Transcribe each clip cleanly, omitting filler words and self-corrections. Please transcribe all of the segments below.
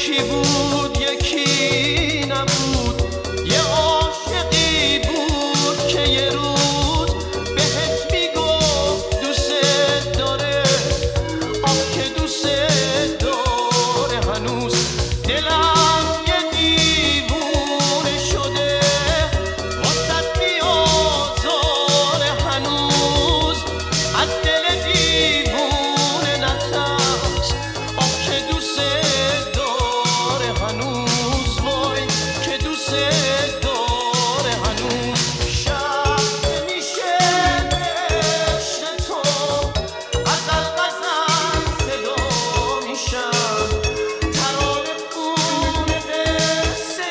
یکی بود یکی نبود، یه عاشقی بود که یه روز بهت میگفت دوست داره، آه که دوست داره. هنوز دلم یه دیوونه شده واسه بیازاره، هنوز از دل دیوونه نترس، آه که دوست داره. هنوز وای که دوست داره. هنوز شب نمیشه عشق تو، غزل غزل صدا میشم، ترانه خون قصه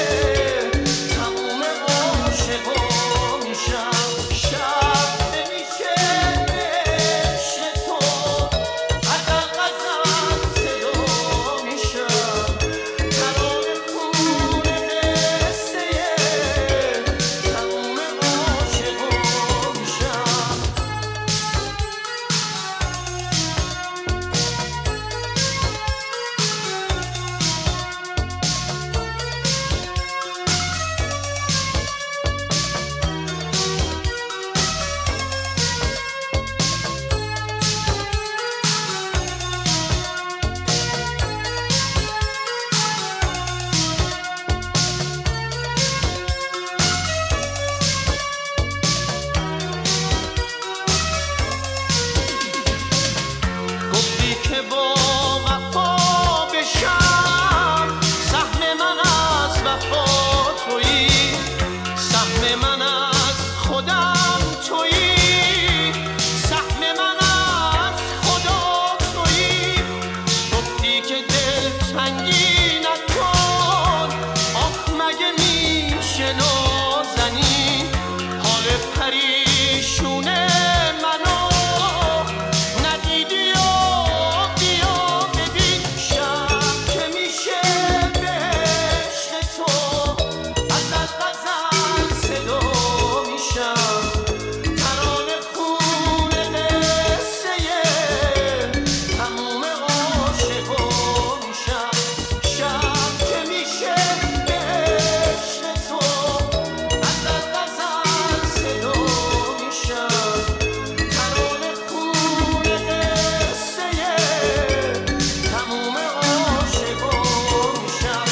تموم عاشقا میشم. شب نمیشه عشق تو، غزل غزل صدا میشم، ترانه خون قصه تموم عاشقا میشم. گفتی که با وفا بشم، سهم من از وفا تویی، سهم من از خودم تویی، سهم من از خدا تویی. گفتی که دل تنگی نکن، آخ مگه میشه نازنی، حال پریشون منو ندیدی و بیا ببین. شب که میشه به عشق تو، غزل غزل صدا میشم، ترانه خون قصه تموم عاشقا میشم. شب که میشه به عشق تو، غزل غزل صدا میشم، ترانه خون قصه تموم عاشقا میشم.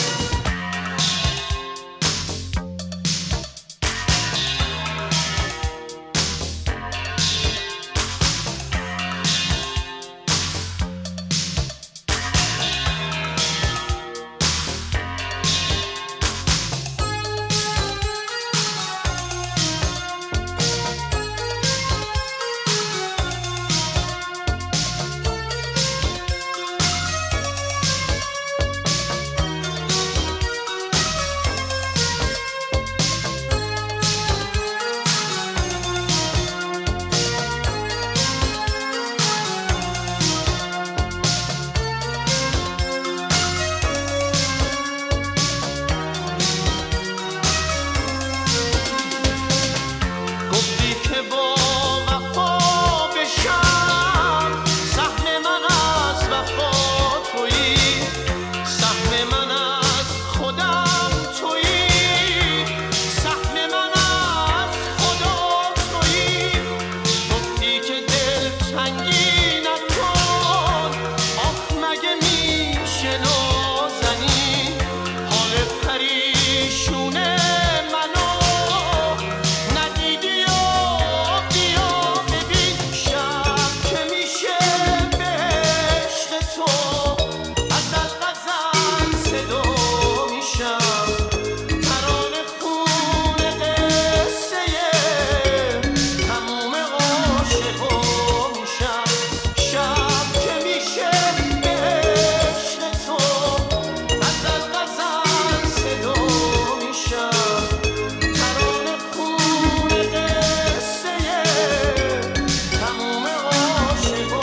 گفتی که با وفا بشم، سهم من از وفا تویی، سهم من از خودم تویی، سهم من از خدا تویی. گفتی که دل تنگی نکن، آخ مگه میشه نازنی، حال پریشون منو ندیدی و بیا ببین. شب که میشه به عشق تو، غزل غزل صدا میشم، ترانه خون قصه تموم عاشقا میشم. شب که میشه به عشق تو، غزل غزل صدا میشم، ترانه خون قصه تموم عاشقا